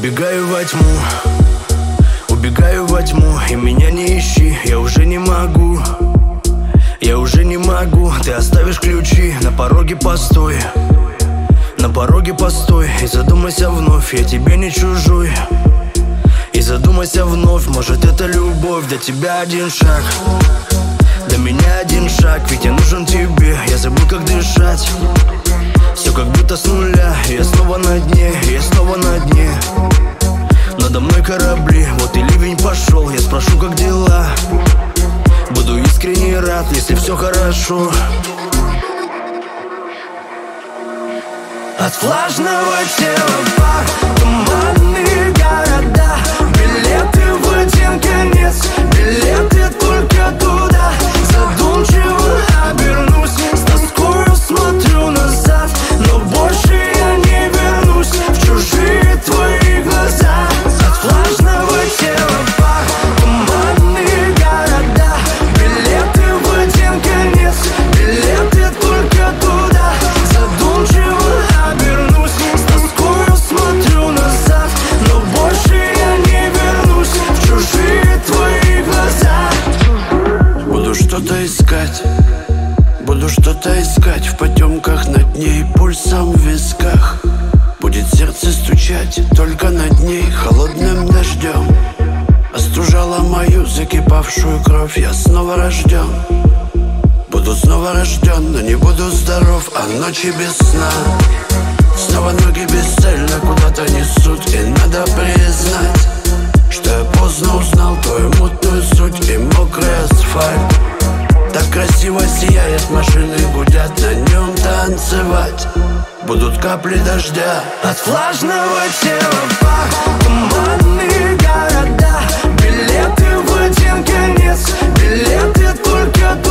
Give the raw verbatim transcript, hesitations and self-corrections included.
Убегаю во тьму, убегаю во тьму, и меня не ищи, я уже не могу. Я уже не могу, ты оставишь ключи, на пороге постой. На пороге постой и задумайся вновь, я тебе не чужой. И задумайся вновь, может это любовь. До тебя один шаг, до меня один шаг, ведь я нужен тебе, я забыл как дышать. Все как будто с нуля, я снова на дне, я снова на дне. Надо мной корабли, вот и ливень пошел, я спрошу как дела. Буду искренне рад, если все хорошо. От влажного тела пах, туманные города, билеты в один конец, билеты только туда. Задумчиво обернусь, с тоскою смотрю назад, но больше я не вернусь в чужие твои глаза. От влажного тела пах, туманные города, билеты в один конец, билеты только туда. Задумчиво обернусь, с тоскою смотрю назад, но больше я не вернусь в чужие твои глаза. Буду что-то искать, буду что-то искать в потемках над ней, пульсом в висках. Будет сердце стучать только над ней холодным дождем. Остужала мою закипавшую кровь, я снова рожден. Буду снова рожден, но не буду здоров, а ночи без сна. Снова ноги бесцельно куда-то несут, и надо признать, что я поздно узнал твою мутную суть и мокрый асфальт. Так красиво сияет, машины гудят, на нем танцевать будут капли дождя. От влажного тела пах, туманные города, билеты в один конец, билеты только